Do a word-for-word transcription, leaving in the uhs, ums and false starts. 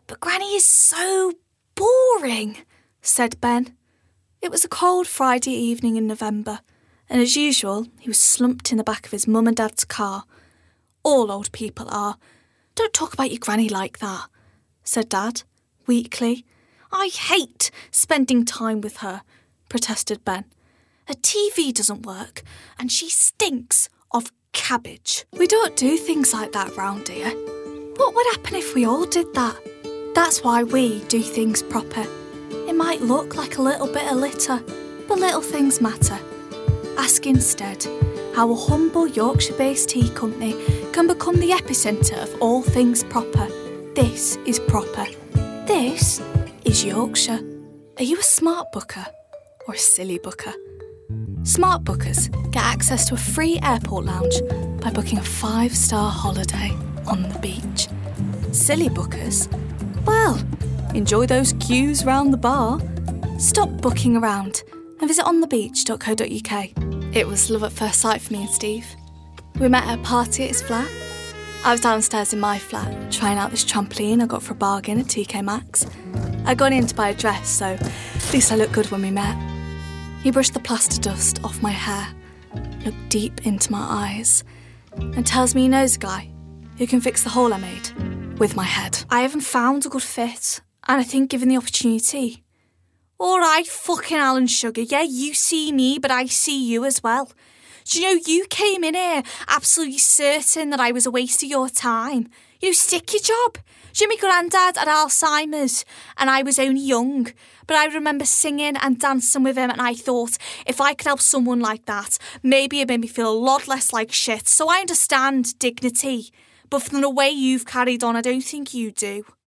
But Granny is so boring, said Ben. It was a cold Friday evening in November, and as usual, he was slumped in the back of his mum and dad's car. All old people are. Don't talk about your granny like that, said Dad, weakly. I hate spending time with her, protested Ben. Her T V doesn't work, and she stinks of cabbage. We don't do things like that round here. What would happen if we all did that? That's why we do things proper. It might look like a little bit of litter, but little things matter. Ask instead how a humble Yorkshire-based tea company can become the epicentre of all things proper. This is proper. This is Yorkshire. Are you a smart booker or a silly booker? Smart bookers get access to a free airport lounge by booking a five-star holiday on the beach. Silly bookers? Well, enjoy those queues round the bar. Stop booking around and visit on the beach dot co dot uk. It was love at first sight for me and Steve. We met at a party at his flat. I was downstairs in my flat, trying out this trampoline I got for a bargain at T K Maxx. I'd gone in to buy a dress, so at least I looked good when we met. He brushed the plaster dust off my hair, looked deep into my eyes, and tells me he knows a guy who can fix the hole I made with my head. I haven't found a good fit, and I think given the opportunity... All right, fucking Alan Sugar, yeah, you see me, but I see you as well. Do you know, you came in here absolutely certain that I was a waste of your time. You stick your job. Jimmy Grandad had Alzheimer's, and I was only young, but I remember singing and dancing with him, and I thought, if I could help someone like that, maybe it made me feel a lot less like shit. So I understand dignity, but from the way you've carried on, I don't think you do.